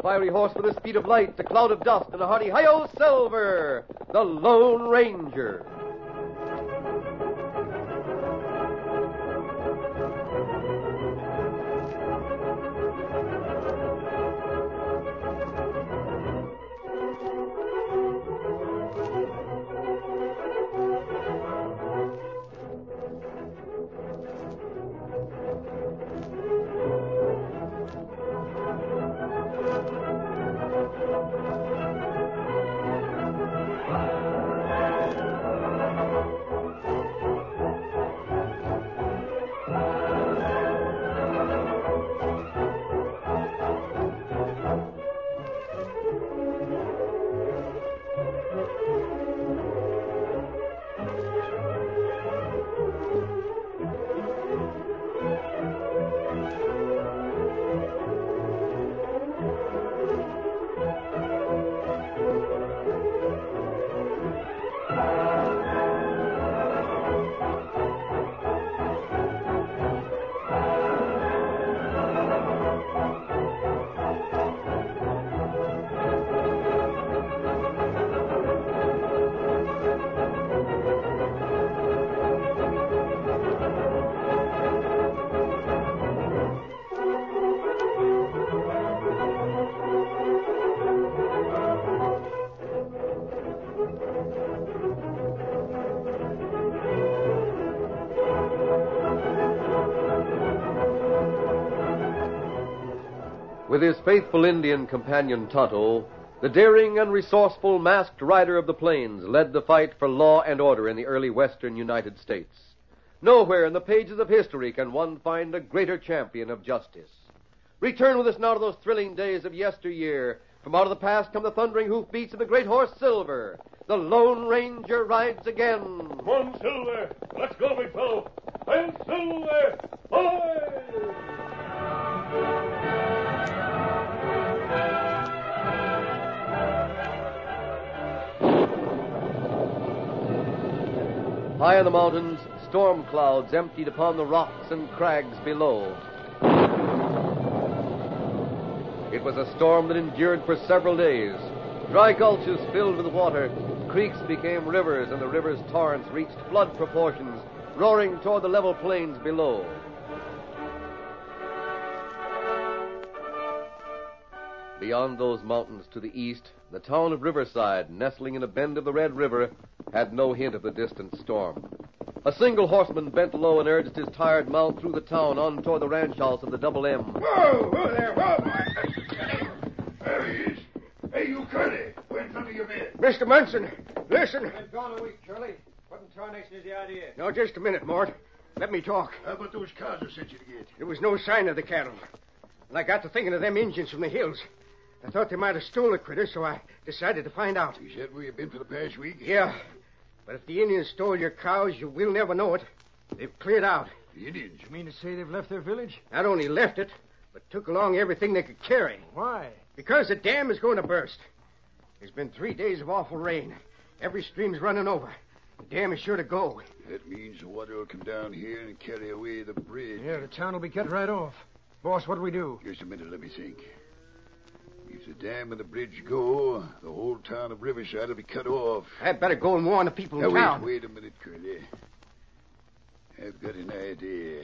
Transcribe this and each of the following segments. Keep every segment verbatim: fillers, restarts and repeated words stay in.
fiery horse with the speed of light, a cloud of dust, and a hearty hi-yo Silver, the Lone Ranger. With his faithful Indian companion Tonto, the daring and resourceful masked rider of the plains led the fight for law and order in the early western United States. Nowhere in the pages of history can one find a greater champion of justice. Return with us now to those thrilling days of yesteryear. From out of the past come the thundering hoofbeats of the great horse Silver. The Lone Ranger rides again. Come on, Silver. Let's go, big fellow. I'm Silver. Ahoy! High in the mountains, storm clouds emptied upon the rocks and crags below. It was a storm that endured for several days. Dry gulches filled with water, creeks became rivers, and the river's torrents reached flood proportions, roaring toward the level plains below. Beyond those mountains to the east, the town of Riverside, nestling in a bend of the Red River, had no hint of the distant storm. A single horseman bent low and urged his tired mount through the town on toward the ranch house of the Double M. Whoa, whoa there, whoa. There he is. Hey, you, Curly. Wait until you bed. Mister Munson, listen. Been gone a week, Curly. What in tarnation is the idea? No, just a minute, Mort. Let me talk. How about those cows I sent you to get? There was no sign of the cattle. And I got to thinking of them Indians from the hills. I thought they might have stole the critters, so I decided to find out. Is that where you've been for the past week? Yeah. But if the Indians stole your cows, you will never know it. They've cleared out. The Indians? You mean to say they've left their village? Not only left it, but took along everything they could carry. Why? Because the dam is going to burst. There's been three days of awful rain. Every stream's running over. The dam is sure to go. That means the water will come down here and carry away the bridge. Yeah, the town will be cut right off. Boss, what do we do? Just a minute, let me think. If the dam and the bridge go, the whole town of Riverside will be cut off. I'd better go and warn the people in now, town. Wait, wait a minute, Curly. I've got an idea.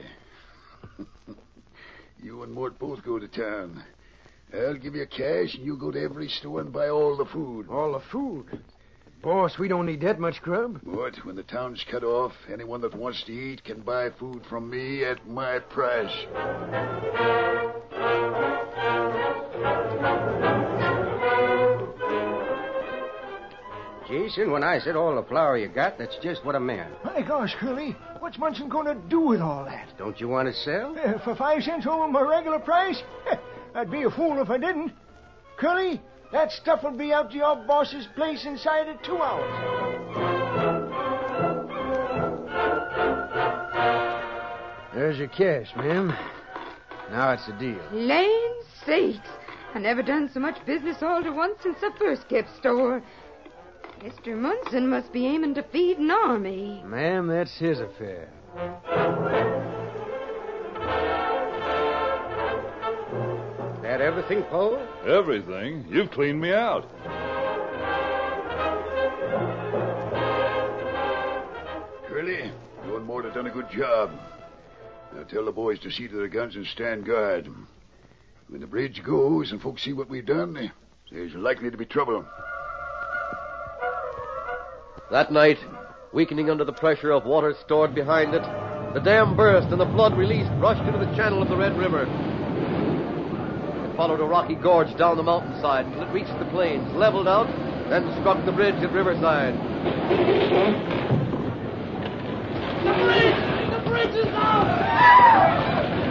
You and Mort both go to town. I'll give you cash, and you go to every store and buy all the food. All the food? Boss, we don't need that much grub. What? When the town's cut off, anyone that wants to eat can buy food from me at my price. Jason, when I said all the flour you got, that's just what I meant. My gosh, Curly, what's Munson going to do with all that? Don't you want to sell? Uh, for five cents over my regular price? I'd be a fool if I didn't. Curly, that stuff will be out to your boss's place inside of two hours. There's your cash, ma'am. Now it's a deal. Land sakes. I never done so much business all to once since I first kept store. Mister Munson must be aiming to feed an army. Ma'am, that's his affair. That everything, Paul? Everything? You've cleaned me out. Curly, you and Mort have done a good job. Now tell the boys to see to their guns and stand guard. When the bridge goes and folks see what we've done, there's likely to be trouble. That night, weakening under the pressure of water stored behind it, the dam burst and the flood released rushed into the channel of the Red River. It followed a rocky gorge down the mountainside until it reached the plains, leveled out, then struck the bridge at Riverside. The bridge! The bridge is out!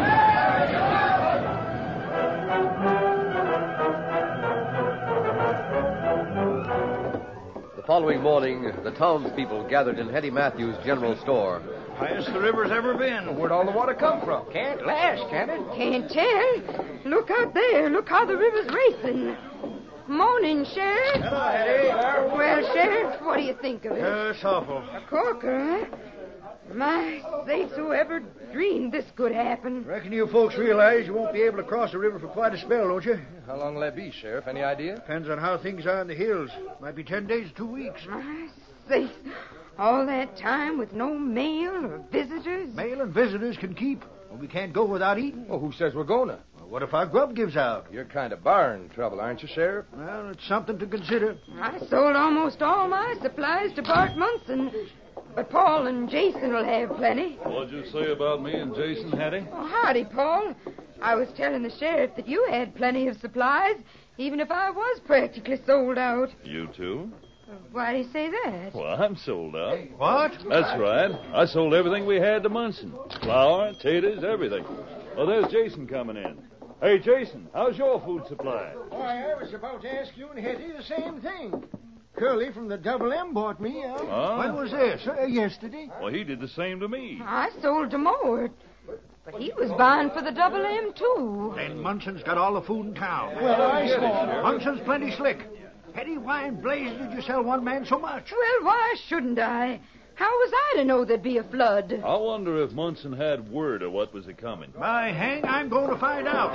The following morning, the townspeople gathered in Hetty Matthews' general store. Highest the river's ever been. Where'd all the water come from? Can't last, can it? Can't tell. Look out there. Look how the river's racing. Morning, Sheriff. Hello, Hetty. Well, Sheriff, what do you think of it? Uh, it's awful. A corker, huh? My sakes, whoever dreamed this could happen? Reckon you folks realize you won't be able to cross the river for quite a spell, don't you? How long will that be, Sheriff? Any idea? Depends on how things are in the hills. Might be ten days, two weeks. My sakes, all that time with no mail or visitors? Mail and visitors can keep, but we can't go without eating. Well, who says we're gonna? Well, what if our grub gives out? You're kind of barring trouble, aren't you, Sheriff? Well, it's something to consider. I sold almost all my supplies to Bart Munson, but Paul and Jason will have plenty. What'd you say about me and Jason, Hattie? Oh, howdy, Paul. I was telling the sheriff that you had plenty of supplies, even if I was practically sold out. You too? Why'd he say that? Well, I'm sold out. What? That's right. I sold everything we had to Munson. Flour, taters, everything. Oh, there's Jason coming in. Hey, Jason, how's your food supply? Why, I was about to ask you and Hetty the same thing. Curly from the Double M bought me out. Huh? When was this? Uh, yesterday. Well, he did the same to me. I sold to Mort, but he was buying for the Double M, too. Then Munson's got all the food in town. Well, I saw. Munson's plenty slick. Hetty, why in blazes did you sell one man so much? Well, why shouldn't I? How was I to know there'd be a flood? I wonder if Munson had word of what was a-coming. By hang, I'm going to find out.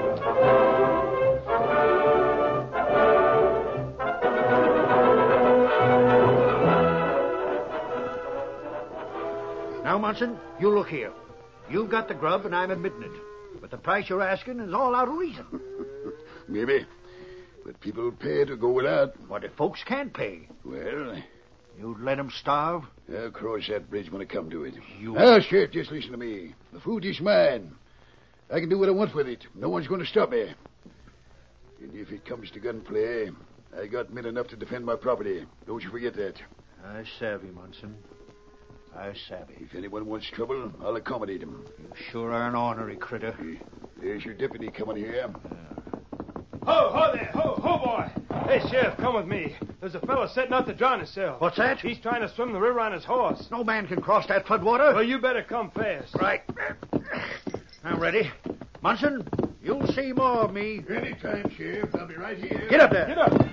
Now, Munson, you look here. You've got the grub, and I'm admitting it. But the price you're asking is all out of reason. Maybe. But people pay to go without. What if folks can't pay? Well, You'd let them starve? I'll cross that bridge when I come to it. You... Now, Sheriff, just listen to me. The food is mine. I can do what I want with it. No one's going to stop me. And if it comes to gunplay, I got men enough to defend my property. Don't you forget that. I savvy, Munson. I savvy. If anyone wants trouble, I'll accommodate him. You sure are an ornery critter. There's your deputy coming here. Ho, ho there, ho, ho, boy. Hey, Sheriff, come with me. There's a fellow setting out to drown himself. What's that? He's trying to swim the river on his horse. No man can cross that floodwater. Well, you better come fast. Right. I'm ready. Munson, you'll see more of me. Anytime, Sheriff. I'll be right here. Get up there. Get up.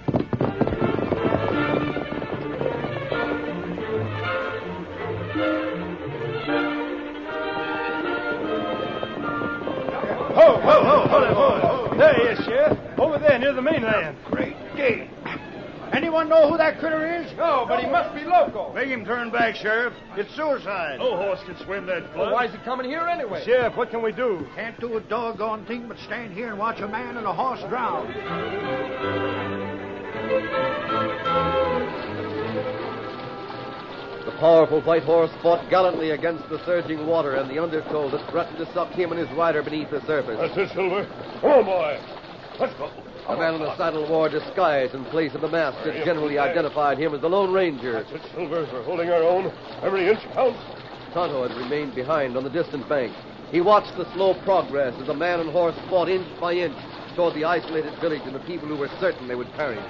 Ho, ho, ho, ho there, boy. There he is, Sheriff. Over there near the mainland. Great day. Anyone know who that critter is? No, but he must be local. Make him turn back, Sheriff. It's suicide. No horse can swim that flood. Well, why is he coming here anyway? Sheriff, what can we do? Can't do a doggone thing but stand here and watch a man and a horse drown. The powerful white horse fought gallantly against the surging water and the undertow that threatened to suck him and his rider beneath the surface. That's it, Silver. Come on, boy. Let's go. The man in the saddle wore a disguise in place of the mask that generally identified him as the Lone Ranger. That's it, Silver. We're holding our own. Every inch counts. Tonto had remained behind on the distant bank. He watched the slow progress as the man and horse fought inch by inch toward the isolated village and the people who were certain they would perish.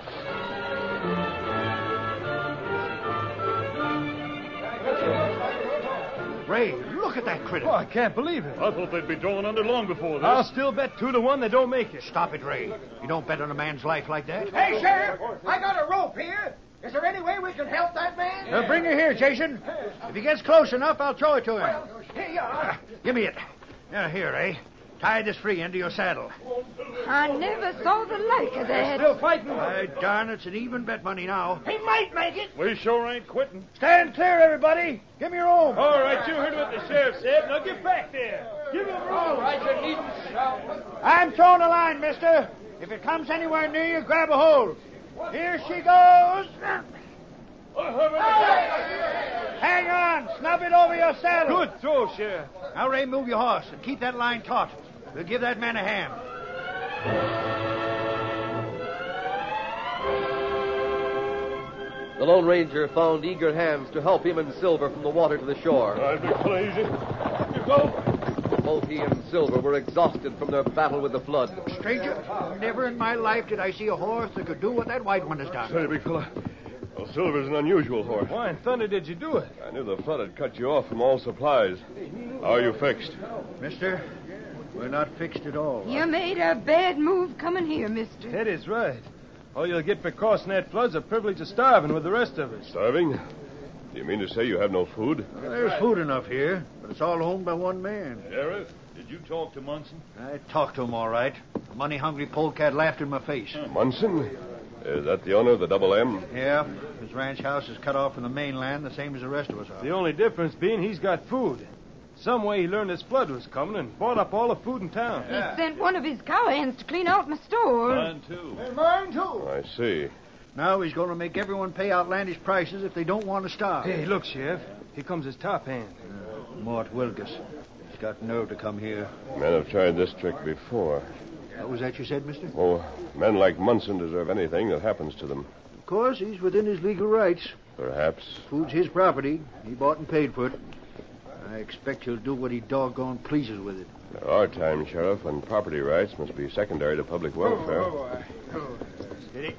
Ray, look at that critter. Oh, I can't believe it. I thought they'd be drawn under long before this. I'll still bet two to one they don't make it. Stop it, Ray. You don't bet on a man's life like that. Hey, Sheriff, I got a rope here. Is there any way we can help that man? Uh, bring her here, Jason. If he gets close enough, I'll throw it to him. Well, here you are. Give me it. Yeah, here, Ray. Tie this free end to your saddle. I never saw the like of that. Still fighting. Why, darn, it's an even bet money now. He might make it. We sure ain't quitting. Stand clear, everybody. Give me your own. All right, you heard what the sheriff said. Now get back there. Give him room. All right, you needn't shout. I'm throwing a line, mister. If it comes anywhere near you, grab a hold. Here she goes. Hang on. Snub it over your saddle. Good throw, Sheriff. Now, Ray, move your horse and keep that line taut. We'll give that man a hand. The Lone Ranger found eager hands to help him and Silver from the water to the shore. I'd be crazy. You go. Both he and Silver were exhausted from their battle with the flood. Stranger, never in my life did I see a horse that could do what that white one has done. Say, big fella. Well, Silver's an unusual horse. Why in thunder did you do it? I knew the flood had cut you off from all supplies. How are you fixed? Mister, we're not fixed at all. You made a bad move coming here, mister. That is right. All you'll get for crossing that flood's a privilege of starving with the rest of us. Starving? Do you mean to say you have no food? Well, there's food enough here, but it's all owned by one man. Sheriff, did you talk to Munson? I talked to him all right. The money-hungry polecat laughed in my face. Munson? Is that the owner of the Double M? Yeah. His ranch house is cut off from the mainland, the same as the rest of us are. The only difference being he's got food. Some way he learned this flood was coming and bought up all the food in town. He sent one of his cowhands to clean out my store. Mine, too. And mine, too. I see. Now he's going to make everyone pay outlandish prices if they don't want to starve. Hey, look, Sheriff. Here comes his top hand. Uh, Mort Wilgus. He's got nerve to come here. Men have tried this trick before. What was that you said, mister? Oh, men like Munson deserve anything that happens to them. Of course, he's within his legal rights. Perhaps. Food's his property. He bought and paid for it. I expect he'll do what he doggone pleases with it. There are times, Sheriff, when property rights must be secondary to public welfare. Oh, oh, Steady.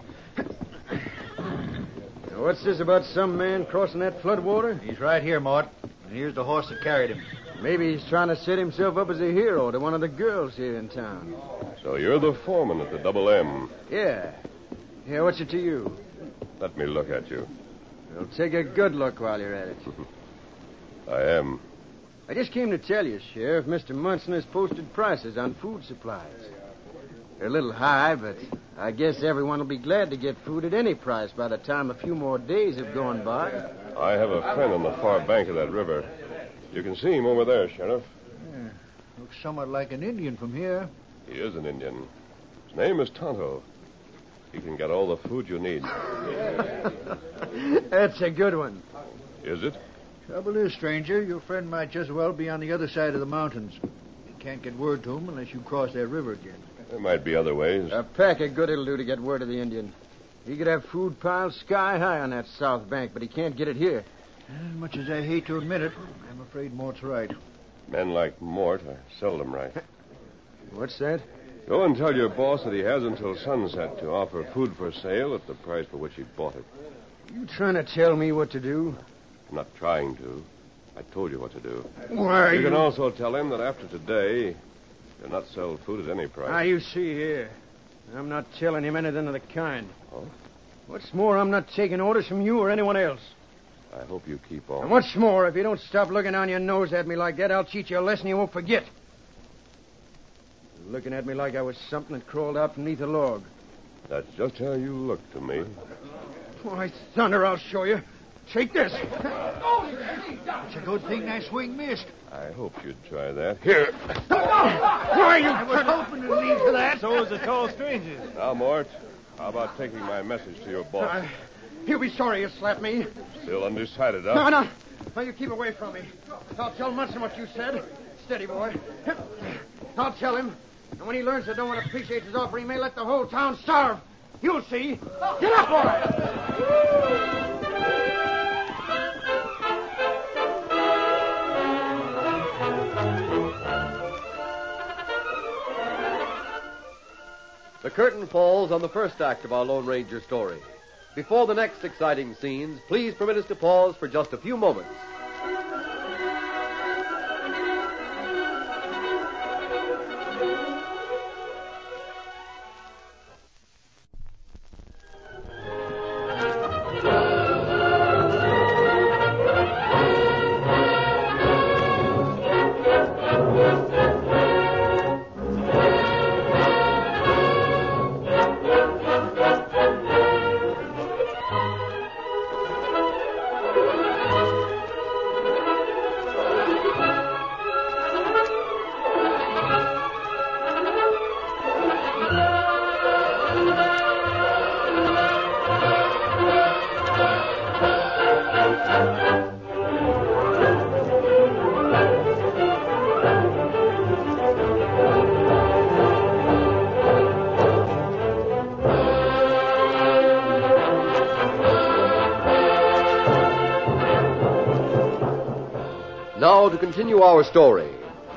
What's this about some man crossing that floodwater? He's right here, Mort. And here's the horse that carried him. Maybe he's trying to set himself up as a hero to one of the girls here in town. So you're the foreman at the Double M. Yeah. Yeah, what's it to you? Let me look at you. Well, take a good look while you're at it. I am. I just came to tell you, Sheriff, Mister Munson has posted prices on food supplies. They're a little high, but I guess everyone will be glad to get food at any price by the time a few more days have gone by. I have a friend on the far bank of that river. You can see him over there, Sheriff. Yeah, looks somewhat like an Indian from here. He is an Indian. His name is Tonto. He can get all the food you need. That's a good one. Is it? Trouble is, stranger, your friend might just well be on the other side of the mountains. You can't get word to him unless you cross that river again. There might be other ways. A pack of good it'll do to get word of the Indian. He could have food piled sky high on that south bank, but he can't get it here. As much as I hate to admit it, I'm afraid Mort's right. Men like Mort are seldom right. What's that? Go and tell your boss that he has until sunset to offer food for sale at the price for which he bought it. You trying to tell me what to do? I'm not trying to. I told you what to do. Why, you you... can also tell him that after today, you'll not sell food at any price. Now, you see here. I'm not telling him anything of the kind. Oh? What's more, I'm not taking orders from you or anyone else. I hope you keep on. And what's more, if you don't stop looking down your nose at me like that, I'll teach you a lesson you won't forget. You're looking at me like I was something that crawled out beneath a log. That's just how you look to me. Why, thunder, I'll show you. Take this. It's a good thing that swing missed. I hoped you'd try that. Here. Why, you... I was hoping to lead to that. So is the tall stranger. Now, Mort, how about taking my message to your boss? Uh, he'll be sorry you slapped me. Still undecided, huh? No, no. Now, you keep away from me. I'll tell Munson what you said. Steady, boy. I'll tell him. And when he learns that no one appreciates his offer, he may let the whole town starve. You'll see. Get up, boy! The curtain falls on the first act of our Lone Ranger story. Before the next exciting scenes, please permit us to pause for just a few moments. continue our story.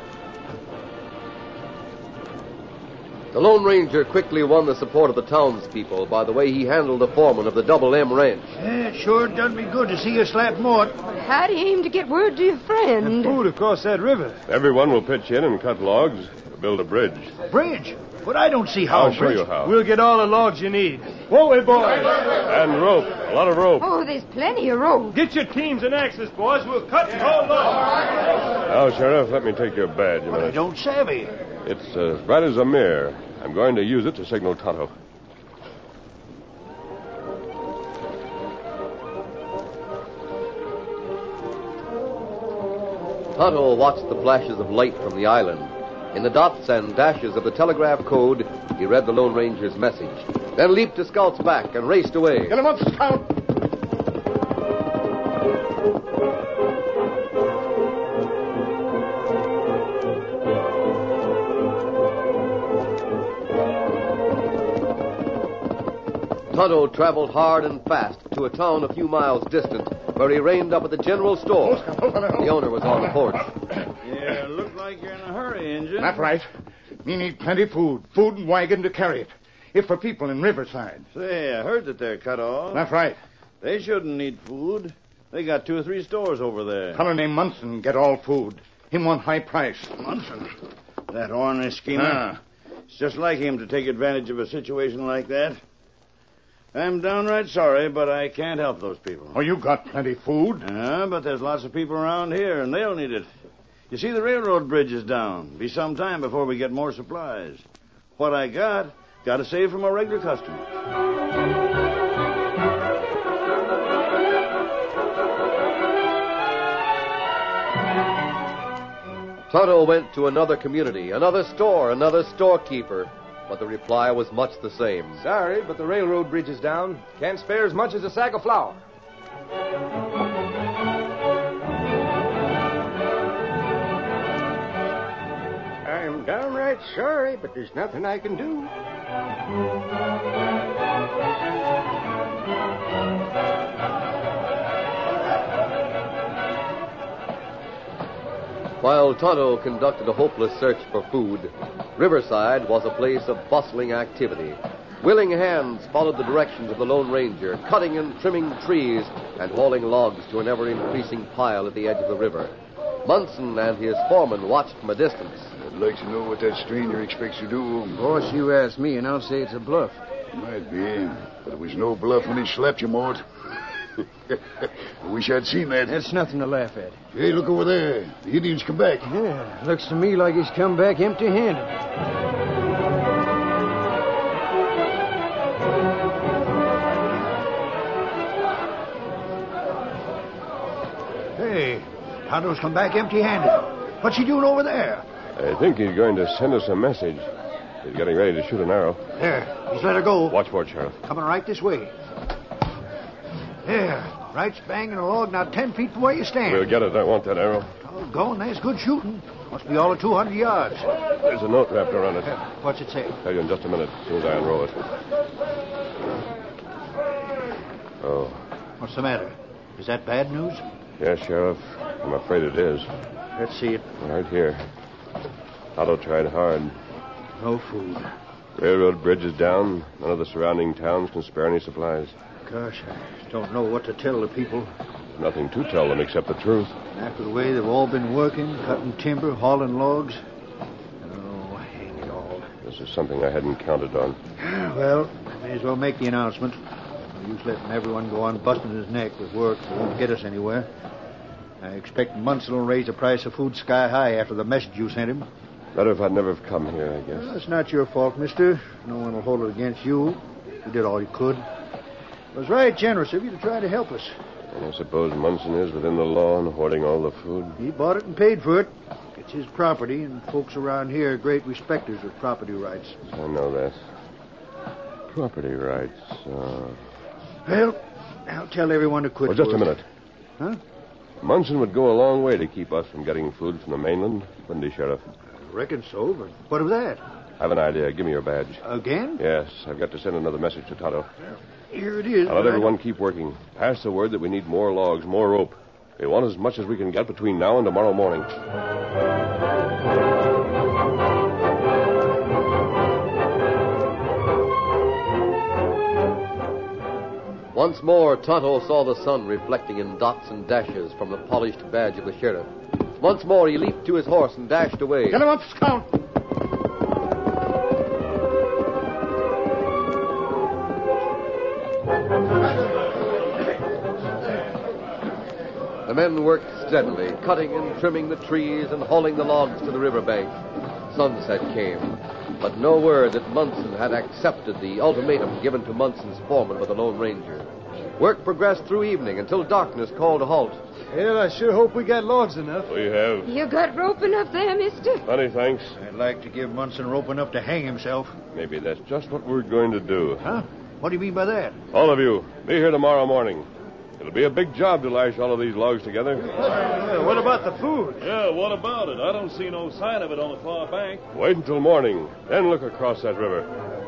The Lone Ranger quickly won the support of the townspeople by the way he handled the foreman of the Double M Ranch. Yeah, it sure done me good to see you slap Mort. How do you aim to get word to your friend? Food across that river. Everyone will pitch in and cut logs to build a bridge. Bridge? But I don't see how. I'll show bridge. you how. We'll get all the logs you need. Won't we, boys? And rope. A lot of rope. Oh, there's plenty of rope. Get your teams and axes, boys. We'll cut and haul logs. Now, Sheriff, let me take your badge a But I minute. don't savvy. It's uh, bright as a mirror. I'm going to use it to signal Tonto. Tonto watched the flashes of light from the island. In the dots and dashes of the telegraph code, he read the Lone Ranger's message, then leaped to Scout's back and raced away. Get him up, Scout. Tonto traveled hard and fast to a town a few miles distant, where he reined up at the general store. The owner was on the porch. Yeah, look like you're in a hurry, Injun. That's right. Me need plenty food. Food and wagon to carry it. If for people in Riverside. Say, I heard that they're cut off. That's right. They shouldn't need food. They got two or three stores over there. Fellow named Munson get all food. Him want high price. Munson? That ornery schemer? Ah. It's just like him to take advantage of a situation like that. I'm downright sorry, but I can't help those people. Oh, you got plenty food. Yeah, but there's lots of people around here, and they'll need it. You see, the railroad bridge is down. Be some time before we get more supplies. What I got, got to save from a regular customer. Tonto went to another community, another store, another storekeeper, but the reply was much the same. Sorry, but the railroad bridge is down. Can't spare as much as a sack of flour. I'm downright sorry, but there's nothing I can do. While Tonto conducted a hopeless search for food, Riverside was a place of bustling activity. Willing hands followed the directions of the Lone Ranger, cutting and trimming trees and hauling logs to an ever-increasing pile at the edge of the river. Munson and his foreman watched from a distance. I'd like to know what that stranger expects to do. Boss, you ask me, and I'll say it's a bluff. Might be, but it was no bluff when he slapped you, Mort. I wish I'd seen that. That's nothing to laugh at. Hey, look over there. The Indians come back. Yeah, looks to me like he's come back empty-handed. Hey, Tonto's come back empty-handed. What's he doing over there? I think he's going to send us a message. He's getting ready to shoot an arrow. There, he's let her go. Watch for it, Sheriff. Coming right this way. There, right banging a log not ten feet from where you stand. We'll get it. I want that arrow. Doggone, that's good shooting. Must be all of two hundred yards. There's a note wrapped around it. What's it say? I'll tell you in just a minute, as soon as I unroll it. Oh. What's the matter? Is that bad news? Yes, Sheriff. I'm afraid it is. Let's see it. Right here. Otto tried hard. No food. Railroad bridge is down. None of the surrounding towns can spare any supplies. Gosh, I don't know what to tell the people. Nothing to tell them except the truth. After the way they've all been working, cutting timber, hauling logs. Oh, hang it all. This is something I hadn't counted on. Well, may as well make the announcement. No use letting everyone go on busting his neck with work that won't get us anywhere. I expect Munson will raise the price of food sky high after the message you sent him. Better if I'd never have come here, I guess. Well, that's not your fault, mister. No one will hold it against you. You did all you could. It was right generous of you to try to help us. And I suppose Munson is within the law in hoarding all the food. He bought it and paid for it. It's his property, and folks around here are great respecters of property rights. I know that. Property rights. Uh... Well, I'll tell everyone to quit. Well, just work. a minute. Huh? Munson would go a long way to keep us from getting food from the mainland, wouldn't he, Sheriff? I reckon so, but what of that? I have an idea. Give me your badge. Again? Yes, I've got to send another message to Tonto. Here it is. Now, let everyone keep working. Pass the word that we need more logs, more rope. We want as much as we can get between now and tomorrow morning. Once more, Tonto saw the sun reflecting in dots and dashes from the polished badge of the sheriff. Once more, he leaped to his horse and dashed away. Get him up, Scout. The men worked steadily, cutting and trimming the trees and hauling the logs to the riverbank. Sunset came, but no word that Munson had accepted the ultimatum given to Munson's foreman by the Lone Ranger. Work progressed through evening until darkness called a halt. Well, I sure hope we got logs enough. We have. You got rope enough there, mister? Plenty, thanks. I'd like to give Munson rope enough to hang himself. Maybe that's just what we're going to do. Huh? What do you mean by that? All of you, be here tomorrow morning. It'll be a big job to lash all of these logs together. Yeah, what about the food? Yeah, what about it? I don't see no sign of it on the far bank. Wait until morning, then look across that river.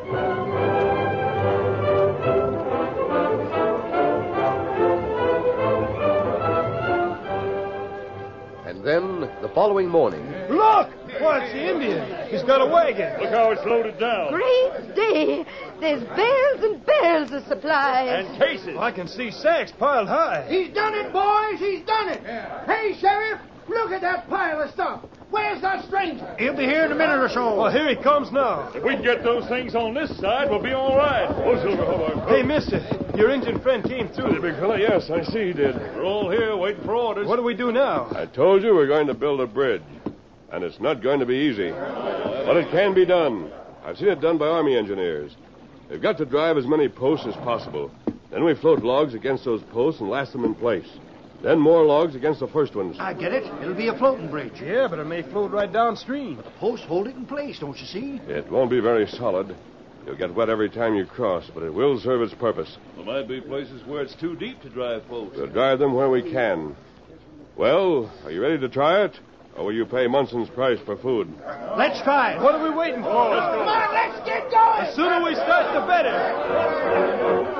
And then, the following morning... Look! Why, it's the Indian. He's got a wagon. Look how it's loaded down. Great day. There's bales and bales of supplies. And cases. I can see sacks piled high. He's done it, boys. He's done it. Hey, Sheriff, look at that pile of stuff. Where's that stranger? He'll be here in a minute or so. Well, here he comes now. If we can get those things on this side, we'll be all right. Oh, Silver, Hobart. Hey, mister, your Indian friend came through. The big fella, yes, I see he did. We're all here waiting for orders. What do we do now? I told you we're going to build a bridge. And it's not going to be easy. But it can be done. I've seen it done by Army engineers. They've got to drive as many posts as possible. Then we float logs against those posts and last them in place. Then more logs against the first ones. I get it. It'll be a floating bridge. Yeah, but it may float right downstream. The posts hold it in place, don't you see? It won't be very solid. You'll get wet every time you cross, but it will serve its purpose. There might be places where it's too deep to drive posts. We'll drive them where we can. Well, are you ready to try it? Or will you pay Munson's price for food? Let's try it. What are we waiting for? Oh, let's go. Come on, let's get going. The sooner we start, the better.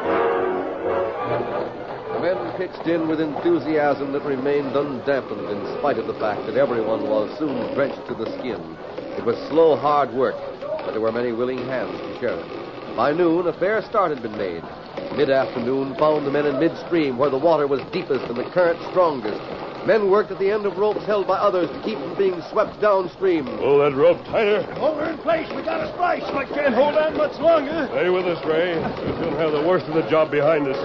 The men pitched in with enthusiasm that remained undampened in spite of the fact that everyone was soon drenched to the skin. It was slow, hard work, but there were many willing hands to share it. By noon, a fair start had been made. Mid-afternoon found the men in midstream where the water was deepest and the current strongest. Men worked at the end of ropes held by others to keep from being swept downstream. Pull that rope tighter. Over in place. We got a splice. I can't hold on much longer. Stay with us, Ray. We'll soon have the worst of the job behind us.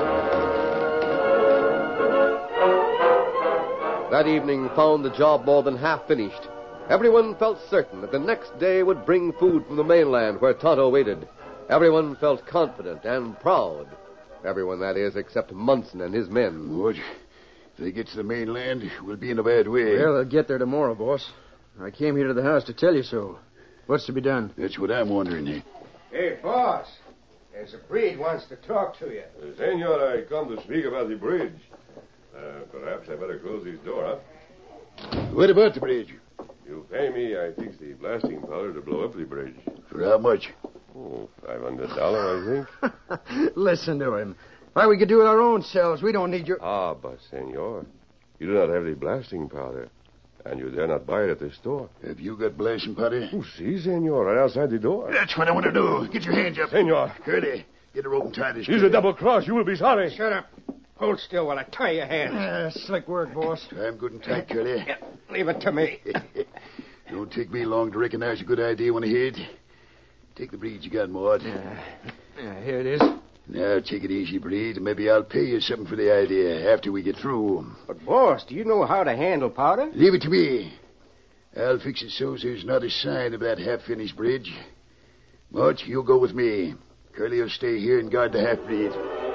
That evening found the job more than half finished. Everyone felt certain that the next day would bring food from the mainland where Tonto waited. Everyone felt confident and proud. Everyone, that is, except Munson and his men. What? If they get to the mainland, we'll be in a bad way. Well, they'll get there tomorrow, boss. I came here to the house to tell you so. What's to be done? That's what I'm wondering. Eh? Hey, boss. There's a breed wants to talk to you. Uh, Senor, I come to speak about the bridge. Uh, perhaps I better close this door, huh? What about the bridge? You pay me, I fix the blasting powder to blow up the bridge. For how much? Oh, five hundred dollars, I think. Listen to him. Why, we could do it our own selves. We don't need your... Ah, but, senor, you do not have the blasting powder, and you dare not buy it at the store. Have you got blasting powder? Oh, si, senor, right outside the door. That's what I want to do. Get your hands up. Senor. Curly, get a rope and tie this. Use a double cross. You will be sorry. Shut up. Hold still while I tie your hands. Uh, slick work, boss. Tie 'em good and tight, Curly. Yeah, leave it to me. Don't take me long to recognize a good idea when I hear it. Take the breed you got, Mort. Uh, yeah, here it is. Now, take it easy, Breed. Maybe I'll pay you something for the idea after we get through. But, boss, do you know how to handle powder? Leave it to me. I'll fix it so there's not a sign of that half-finished bridge. Mort, you'll go with me. Curly will stay here and guard the half-breed.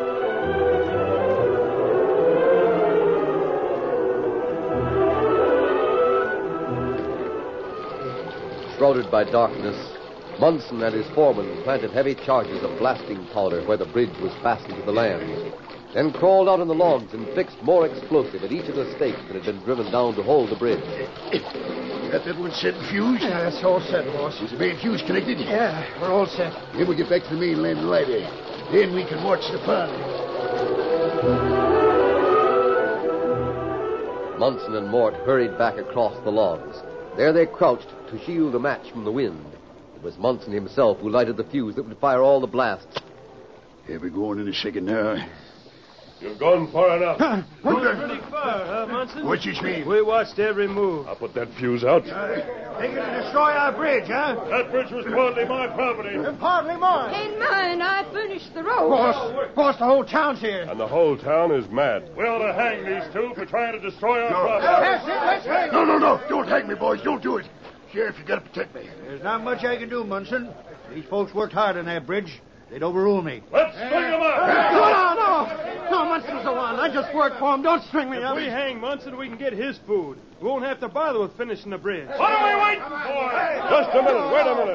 Shrouded by darkness, Munson and his foreman planted heavy charges of blasting powder where the bridge was fastened to the land, then crawled out on the logs and fixed more explosive at each of the stakes that had been driven down to hold the bridge. Got that one set and fused? Yeah, that's all set, boss. Is the main fuse connected? Yeah, we're all set. Then we'll get back to the mainland and light it. Then we can watch the fun. Munson and Mort hurried back across the logs. There they crouched to shield a match from the wind. It was Munson himself who lighted the fuse that would fire all the blasts. Here we go in a second now. You've gone far enough. Huh? Pretty far, huh, Munson? What's this mean? We watched every move. I'll put that fuse out. Thinking to destroy our bridge, huh? That bridge was partly my property. And partly mine. Ain't mine. I furnished the rope. Boss, boss, the whole town's here. And the whole town is mad. We ought to hang these two for trying to destroy our property. That's it, let's hang No, no, no. Don't hang me, boys. Don't do it. Sheriff, you gotta protect me. There's not much I can do, Munson. These folks worked hard on that bridge. They'd overrule me. Let's string them up. No, no, no. No, Munson's the one. I just worked for him. Don't string me up. If we hang Munson, we can get his food. We won't have to bother with finishing the bridge. What are we waiting for? Just a minute. Wait a minute.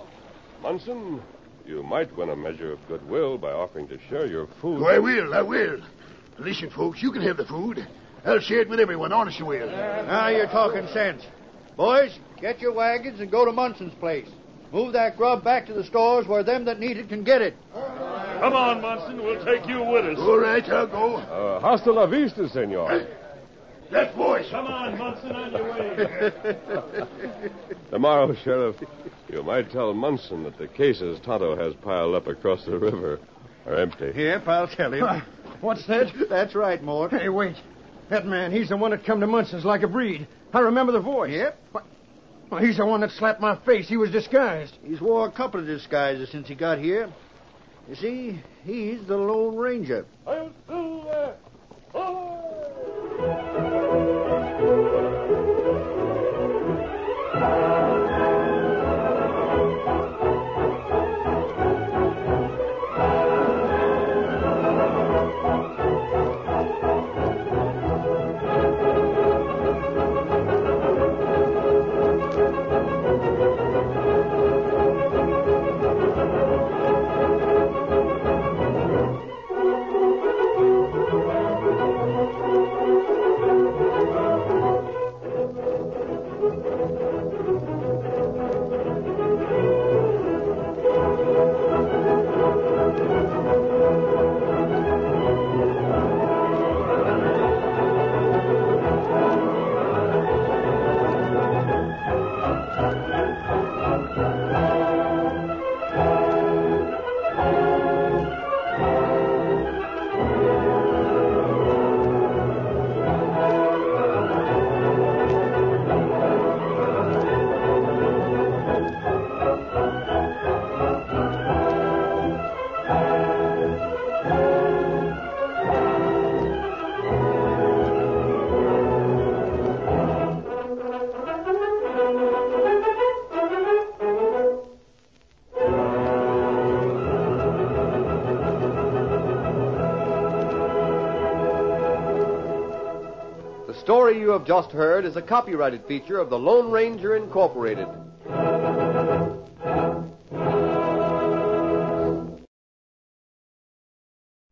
Munson, you might win a measure of goodwill by offering to share your food. Oh, I will. I will. Listen, folks, you can have the food. I'll share it with everyone. Honest, you will. Now you're talking sense. Boys, get your wagons and go to Munson's place. Move that grub back to the stores where them that need it can get it. Come on, Munson. We'll take you with us. All right, I'll go. Uh, hasta la vista, senor. That boys. Come on, Munson, on your way. Tomorrow, Sheriff, you might tell Munson that the cases Tonto has piled up across the river are empty. Yep, I'll tell him. What's that? That's right, Mort. Hey, wait. That man, he's the one that come to Munson's like a breed. I remember the voice. Yep. What? Well, he's the one that slapped my face. He was disguised. He's wore a couple of disguises since he got here. You see, he's the Lone Ranger. I'll do that. The story you have just heard is a copyrighted feature of the Lone Ranger Incorporated.